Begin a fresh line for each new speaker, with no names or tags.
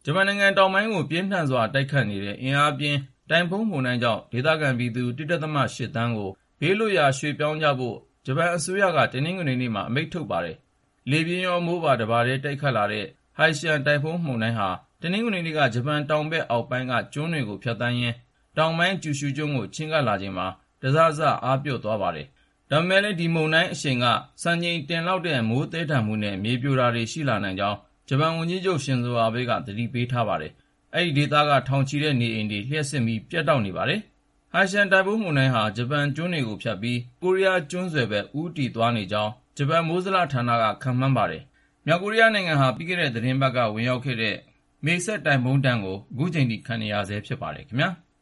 ဂျပန်နိုင်ငံတောင်ပိုင်းကိုပြင်းထန်စွာတိုက်ခတ်နေတဲ့အင်အားပြင်းတိုင်ဖုန်းမုန်တိုင်းကြောင့်ဒေသခံပြည်သူ 1.8 သန်းကိုဘေးလွတ်ရာရွှေ့ပြောင်းကြဖို့ဂျပန်အစိုးရကတနင်္ဂနွေနေ့မှာအမိန့်ထုတ်ပါတယ်။လေပြင်းရောမိုးပါတပါးတည်းတိုက်ခတ်လာတဲ့ဟိုက်ရှန်တိုင်ဖုန်းမုန်တိုင်းဟာတနင်္ဂနွေနေ့ကဂျပန်တောင်ဘက်အောက်ပိုင်းကကျွန်းတွေကိုဖြတ်သန်းရင်းတောင်ပိုင်းကျူရှူကျွန်းကိုချဉ်းကပ်လာချိန်မှာတစစအားပျော့သွားပါတယ်။ဒါပေမဲ့လည်းဒီမုန်တိုင်းအရှိန်ကစံချိန်တင်လောက်တဲ့မိုးသည်းထန်မှုနဲ့မြေပြိုတာတွေရှိလာနိုင်ကြောင်းဂျပန်ဝန်ကြီးချုပ်ရှင်ဇိုအာဘေးကသတိပေးထားပါတယ်။အဲဒီဒေသကထောင်ချီတဲ့နေအိမ်တွေလျှပ်စစ်မီးပြတ်တောက်နေပါတယ်။ဟိုက်ရှန်တိုင်ဖုန်းမုန်တိုင်းဟာဂျပန်ကျွန်းတွေကိုဖြတ်ပြီးကိုရီးယားကျွန်းဆွယ်ဘက်ဦးတည်သွားနေကြောင်းဂျပန်မိုးဇလဌာနကခန့်မှန်းပါတယ်။မြောက်ကိုရီးယားနိုင်ငံဟာပြီးခဲ့တဲ့သီတင်းပတ်ကဝင်ရောက်ခဲ့တဲ့မေဆက်တိုင်ဖုန်းဒဏ်ကိုအခုချိန်ထိခံနေရဆဲဖြစ်ပါတယ်ခင်ဗျာ။